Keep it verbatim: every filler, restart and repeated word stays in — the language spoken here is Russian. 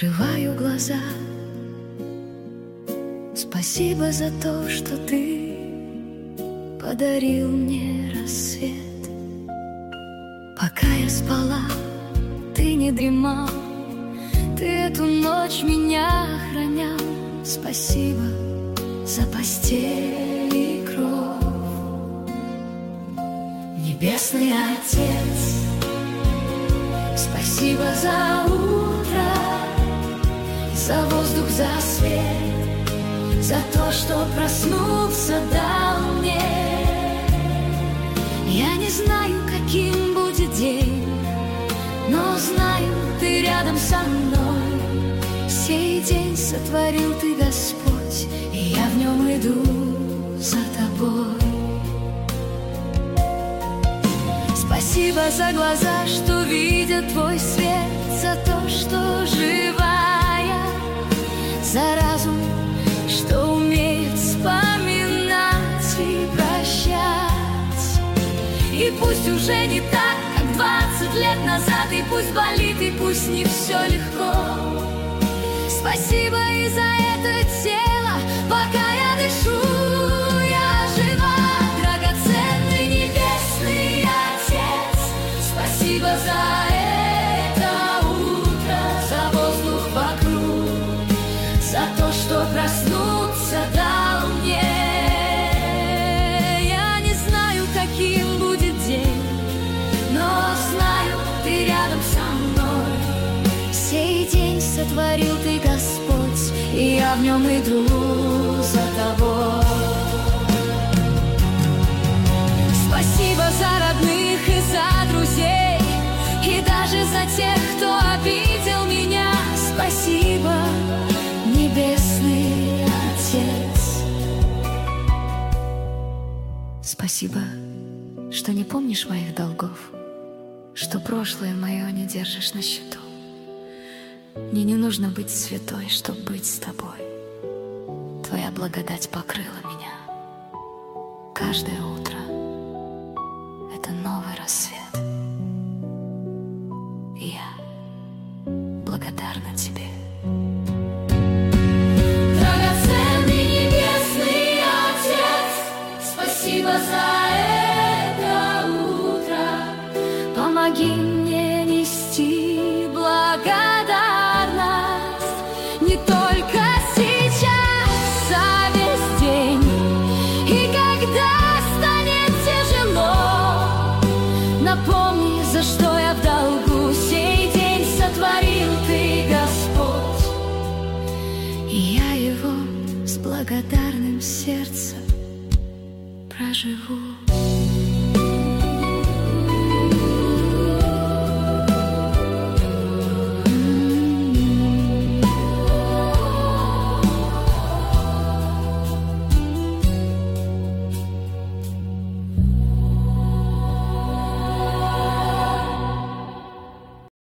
Закрываю глаза. Спасибо за то, что ты подарил мне рассвет. Пока я спала, ты не дремал, ты эту ночь меня охранял. Спасибо за постель и кровь. Небесный Отец, спасибо за утро, за воздух, за свет, за то, что проснулся, дал мне. Я не знаю, каким будет день, но знаю, ты рядом со мной. Сей день сотворил ты, Господь, и я в нем иду за тобой. Спасибо за глаза, что видят твой свет, за то, что живая, за разум, что умеет вспоминать и прощать. И пусть уже не так, как двадцать лет назад, и пусть болит, и пусть не все легко. Спасибо и за это тело, пока я дышу, я жива. Драгоценный небесный Отец, спасибо за это утро, за воздух вокруг, за то, что проснуться дал мне. Я не знаю, каким будет день, но знаю, ты рядом со мной. Сей день сотворил ты, Господь, и я в нем иду за тобой. Спасибо за родных и за друзей, и даже за тех, кто обидел меня. Спасибо, небесный Отец. Спасибо, что не помнишь моих долгов, что прошлое мое не держишь на счету. Мне не нужно быть святой, чтобы быть с тобой. Твоя благодать покрыла меня. Каждое утро — это новый рассвет. И я благодарна тебе. Драгоценный небесный Отец, спасибо за это утро. Помоги мне нести благодарность не только сейчас, а весь день. И когда станет тяжело, напомни, за что я в долгу. Сей день сотворил ты, Господь, и я его с благодарным сердцем проживу.